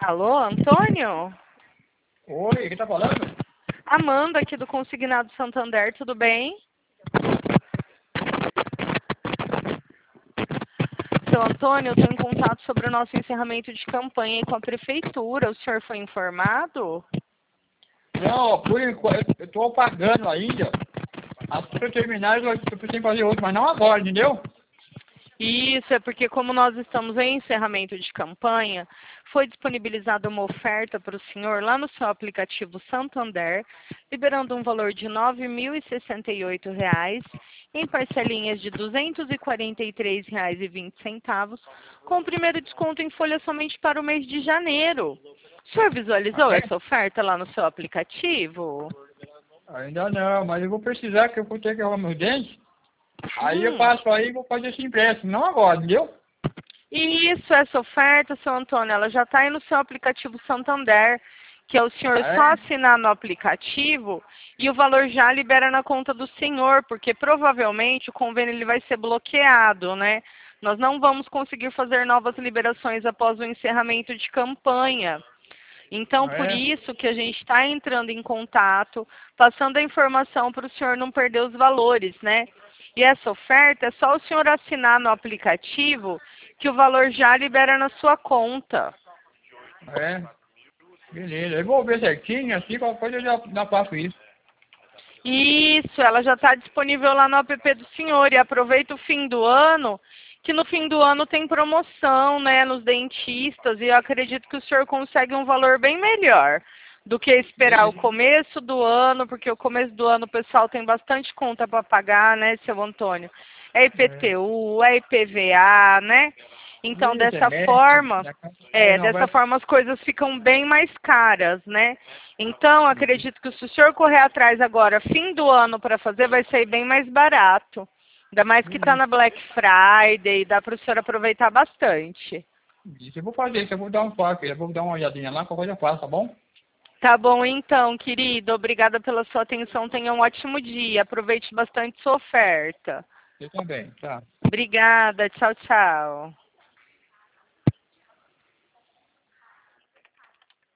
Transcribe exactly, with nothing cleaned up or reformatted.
Alô, Antônio? Oi, quem tá falando? Amanda, aqui do Consignado Santander, tudo bem? Seu Antônio, eu estou em contato sobre o nosso encerramento de campanha com a prefeitura. O senhor foi informado? Não, por enquanto, eu tô pagando ainda. Assim que eu terminar, eu eu preciso fazer outro, mas não agora, entendeu? Isso, é porque como nós estamos em encerramento de campanha, foi disponibilizada uma oferta para o senhor lá no seu aplicativo Santander, liberando um valor de nove mil e sessenta e oito reais em parcelinhas de duzentos e quarenta e três reais e vinte centavos, com o primeiro desconto em folha somente para o mês de janeiro. O senhor Ah, visualizou é? essa oferta lá no seu aplicativo? Ainda não, mas eu vou precisar que eu vou ter que arrumar meus dentes. Aí eu Hum. passo aí e vou fazer esse empréstimo, não agora, entendeu? E isso, essa oferta, seu Antônio, ela já está aí no seu aplicativo Santander, que é o senhor Ah, só é? assinar no aplicativo e o valor já libera na conta do senhor, porque provavelmente o convênio ele vai ser bloqueado, né? Nós não vamos conseguir fazer novas liberações após o encerramento de campanha. Então, Ah, por é? isso que a gente está entrando em contato, passando a informação para o senhor não perder os valores, né? E essa oferta é só o senhor assinar no aplicativo que o valor já libera na sua conta. Ah, é? Beleza, eu vou ver certinho, assim, qualquer coisa eu já, já faço isso. Isso, ela já está disponível lá no app do senhor. E aproveita o fim do ano, que no fim do ano tem promoção, né, nos dentistas. E eu acredito que o senhor consegue um valor bem melhor do que esperar o Beleza. começo do ano, porque o começo do ano o pessoal tem bastante conta para pagar, né, seu Antônio? É É. I P T U, é I P V A, né? Então, Beleza, dessa semestre, forma, já- é, é, não, dessa vai... forma as coisas ficam bem mais caras, né? Então, acredito que se o senhor correr atrás agora, fim do ano para fazer, vai sair bem mais barato. Ainda mais que está Beleza. na Black Friday, dá para o senhor aproveitar bastante. Isso eu vou fazer, isso eu vou dar um toque, eu vou dar uma olhadinha lá, qualquer coisa eu faço, tá bom? Tá bom então, querido. Obrigada pela sua atenção. Tenha um ótimo dia. Aproveite bastante sua oferta. Eu também, tá. Obrigada. Tchau, tchau.